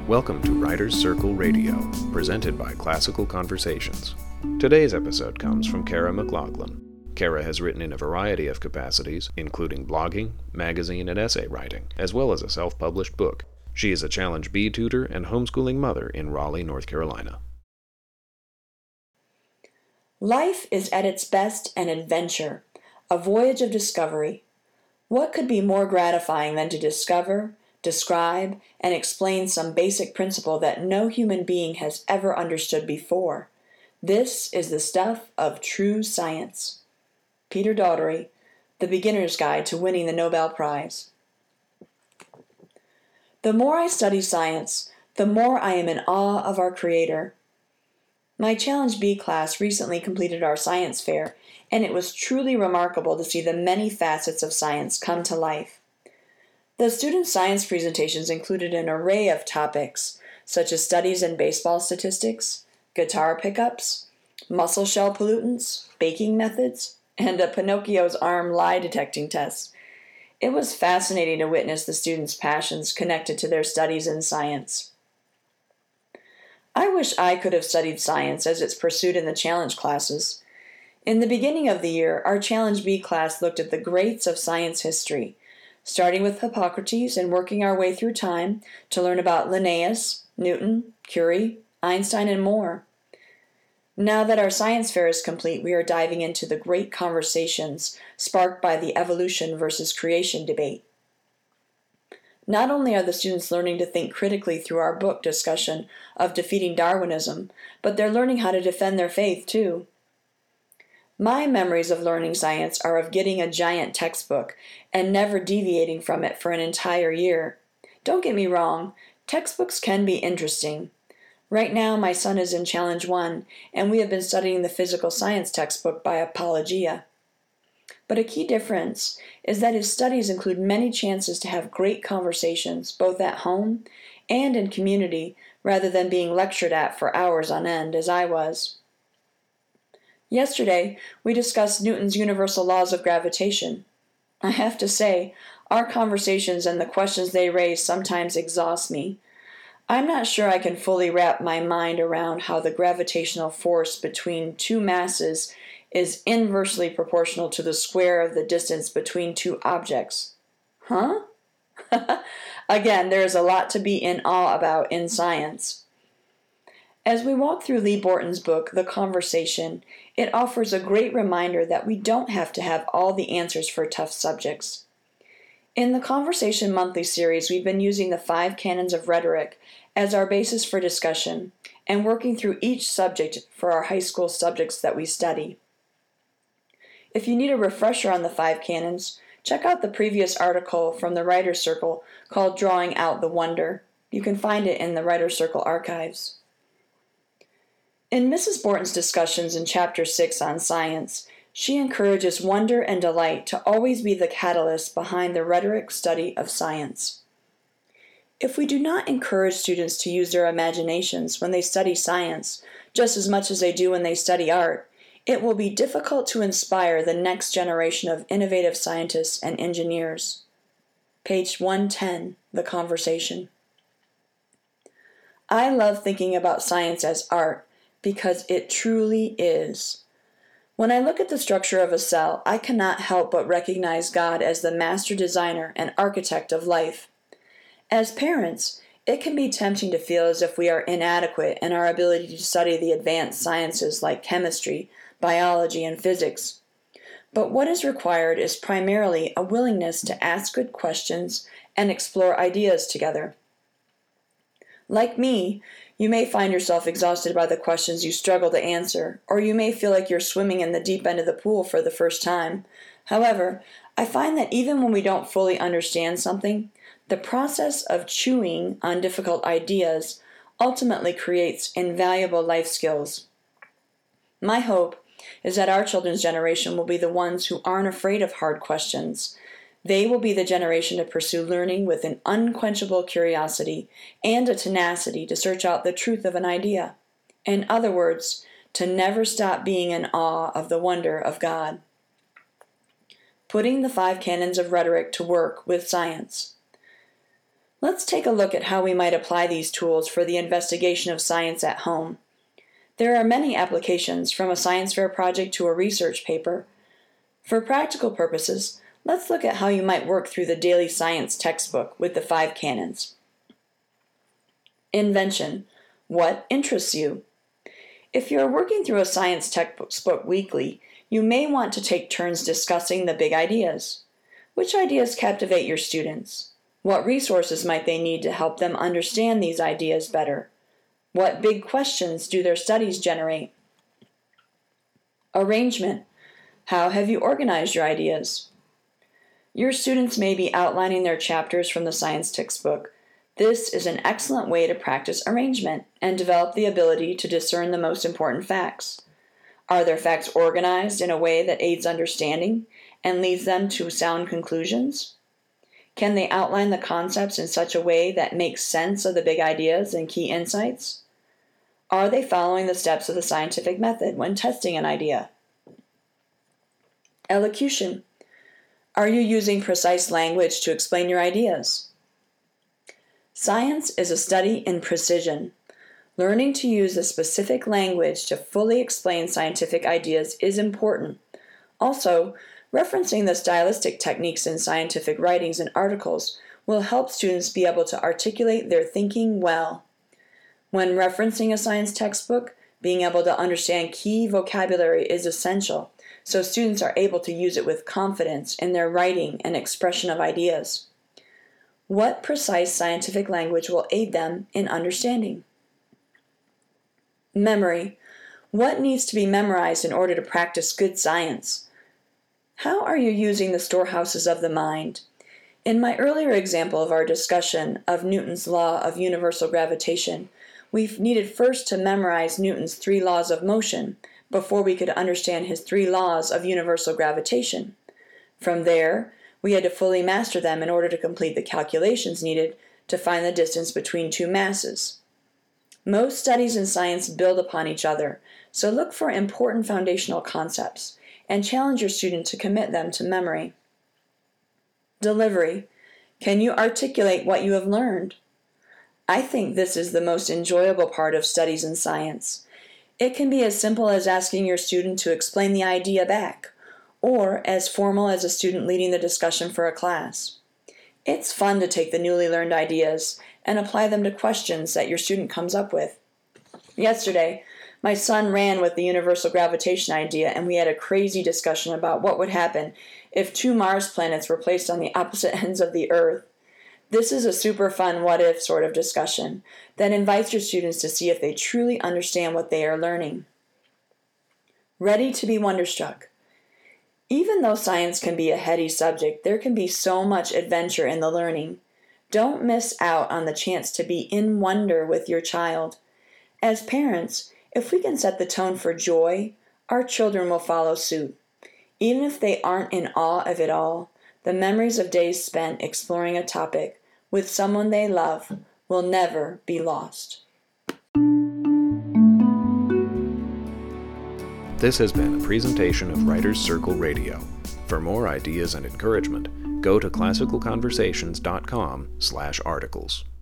Welcome to Writers Circle Radio, presented by Classical Conversations. Today's episode comes from Kara McLaughlin. Kara has written in a variety of capacities, including blogging, magazine, and essay writing, as well as a self-published book. She is a Challenge B tutor and homeschooling mother in Raleigh, North Carolina. Life is at its best an adventure, a voyage of discovery. What could be more gratifying than to discover, describe, and explain some basic principle that no human being has ever understood before? This is the stuff of true science. Peter Doherty, The Beginner's Guide to Winning the Nobel Prize. The more I study science, the more I am in awe of our Creator. My Challenge B class recently completed our science fair, and it was truly remarkable to see the many facets of science come to life. The student science presentations included an array of topics, such as studies in baseball statistics, guitar pickups, mussel shell pollutants, baking methods, and a Pinocchio's arm lie detecting test. It was fascinating to witness the students' passions connected to their studies in science. I wish I could have studied science as it's pursued in the Challenge classes. In the beginning of the year, our Challenge B class looked at the greats of science history, starting with Hippocrates and working our way through time to learn about Linnaeus, Newton, Curie, Einstein, and more. Now that our science fair is complete, we are diving into the great conversations sparked by the evolution versus creation debate. Not only are the students learning to think critically through our book discussion of Defeating Darwinism, but they're learning how to defend their faith too. My memories of learning science are of getting a giant textbook and never deviating from it for an entire year. Don't get me wrong, textbooks can be interesting. Right now, my son is in Challenge 1, and we have been studying the physical science textbook by Apologia. But a key difference is that his studies include many chances to have great conversations, both at home and in community, rather than being lectured at for hours on end, as I was. Yesterday, we discussed Newton's universal laws of gravitation. I have to say, our conversations and the questions they raise sometimes exhaust me. I'm not sure I can fully wrap my mind around how the gravitational force between two masses is inversely proportional to the square of the distance between two objects. Huh? Again, there is a lot to be in awe about in science. As we walk through Lee Borton's book, The Conversation, it offers a great reminder that we don't have to have all the answers for tough subjects. In the Conversation Monthly series, we've been using the 5 canons of rhetoric as our basis for discussion and working through each subject for our high school subjects that we study. If you need a refresher on the 5 canons, check out the previous article from the Writers Circle called Drawing Out the Wonder. You can find it in the Writers Circle archives. In Mrs. Borton's discussions in Chapter 6 on science, she encourages wonder and delight to always be the catalyst behind the rhetoric study of science. If we do not encourage students to use their imaginations when they study science, just as much as they do when they study art, it will be difficult to inspire the next generation of innovative scientists and engineers. Page 110, The Conversation. I love thinking about science as art because it truly is. When I look at the structure of a cell, I cannot help but recognize God as the master designer and architect of life. As parents, it can be tempting to feel as if we are inadequate in our ability to study the advanced sciences like chemistry, biology, and physics. But what is required is primarily a willingness to ask good questions and explore ideas together. Like me, you may find yourself exhausted by the questions you struggle to answer, or you may feel like you're swimming in the deep end of the pool for the first time. However, I find that even when we don't fully understand something, the process of chewing on difficult ideas ultimately creates invaluable life skills. My hope is that our children's generation will be the ones who aren't afraid of hard questions. They will be the generation to pursue learning with an unquenchable curiosity and a tenacity to search out the truth of an idea. In other words, to never stop being in awe of the wonder of God. Putting the 5 canons of rhetoric to work with science. Let's take a look at how we might apply these tools for the investigation of science at home. There are many applications, from a science fair project to a research paper. For practical purposes, let's look at how you might work through the daily science textbook with the 5 canons. Invention. What interests you? If you're working through a science textbook weekly, you may want to take turns discussing the big ideas. Which ideas captivate your students? What resources might they need to help them understand these ideas better? What big questions do their studies generate? Arrangement. How have you organized your ideas? Your students may be outlining their chapters from the science textbook. This is an excellent way to practice arrangement and develop the ability to discern the most important facts. Are their facts organized in a way that aids understanding and leads them to sound conclusions? Can they outline the concepts in such a way that makes sense of the big ideas and key insights? Are they following the steps of the scientific method when testing an idea? Elocution. Are you using precise language to explain your ideas? Science is a study in precision. Learning to use a specific language to fully explain scientific ideas is important. Also, referencing the stylistic techniques in scientific writings and articles will help students be able to articulate their thinking well. When referencing a science textbook, being able to understand key vocabulary is essential, so students are able to use it with confidence in their writing and expression of ideas. What precise scientific language will aid them in understanding? Memory. What needs to be memorized in order to practice good science? How are you using the storehouses of the mind? In my earlier example of our discussion of Newton's law of universal gravitation, we needed first to memorize Newton's 3 laws of motion before we could understand his 3 laws of universal gravitation. From there, we had to fully master them in order to complete the calculations needed to find the distance between 2 masses. Most studies in science build upon each other, so look for important foundational concepts and challenge your student to commit them to memory. Delivery. Can you articulate what you have learned? I think this is the most enjoyable part of studies in science. It can be as simple as asking your student to explain the idea back, or as formal as a student leading the discussion for a class. It's fun to take the newly learned ideas and apply them to questions that your student comes up with. Yesterday, my son ran with the universal gravitation idea, and we had a crazy discussion about what would happen if 2 Mars planets were placed on the opposite ends of the Earth. This is a super fun what-if sort of discussion that invites your students to see if they truly understand what they are learning. Ready to be wonderstruck. Even though science can be a heady subject, there can be so much adventure in the learning. Don't miss out on the chance to be in wonder with your child. As parents, if we can set the tone for joy, our children will follow suit. Even if they aren't in awe of it all, the memories of days spent exploring a topic with someone they love will never be lost. This has been a presentation of Writers Circle Radio. For more ideas and encouragement, go to classicalconversations.com/articles.